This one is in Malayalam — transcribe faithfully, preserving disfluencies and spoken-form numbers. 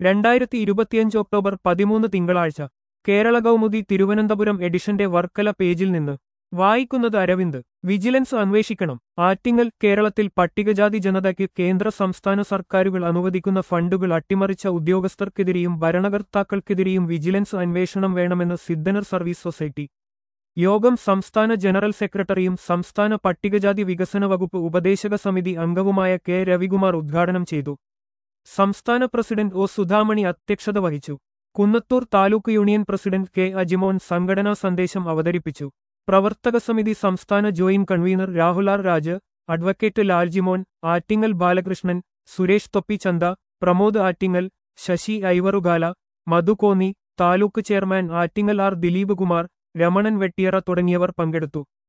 രണ്ടായിരത്തി ഇരുപത്തിയഞ്ച് ഒക്ടോബർ പതിമൂന്ന് തിങ്കളാഴ്ച കേരള കൗമുദി തിരുവനന്തപുരം എഡിഷന്റെ വർക്കല പേജിൽ നിന്ന് വായിക്കുന്നത് അരവിന്ദ്. വിജിലൻസ് അന്വേഷിക്കണം. ആറ്റിങ്ങൽ. കേരളത്തിൽ പട്ടികജാതി ജനതയ്ക്ക് കേന്ദ്ര സംസ്ഥാന സർക്കാരുകൾ അനുവദിക്കുന്ന ഫണ്ടുകൾ അട്ടിമറിച്ച ഉദ്യോഗസ്ഥർക്കെതിരെയും ഭരണകർത്താക്കൾക്കെതിരെയും വിജിലൻസ് അന്വേഷണം വേണമെന്ന് സിദ്ധനർ സർവീസ് സൊസൈറ്റി യോഗം സംസ്ഥാന ജനറൽ സെക്രട്ടറിയും സംസ്ഥാന പട്ടികജാതി വികസന വകുപ്പ് ഉപദേശക സമിതി അംഗവുമായ കെ രവികുമാർ ഉദ്ഘാടനം ചെയ്തു. സംസ്ഥാന പ്രസിഡന്റ് ഒ സുധാമണി അധ്യക്ഷത വഹിച്ചു. Kunnathur taluk union president K Ajimon സംഘടനാ സന്ദേശം അവതരിപ്പിച്ചു. പ്രവർത്തക സമിതി സംസ്ഥാന joint convener Rahul R Raj, advocate Laljimon, Attingal Balakrishnan, Suresh Thoppichantha, Pramod Attingal, Sasi Ivarukala, Madhu Konni, taluk chairman Attingal R Dileep Kumar, Ramanan Vettiyara തുടങ്ങിയവർ പങ്കെടുത്തു.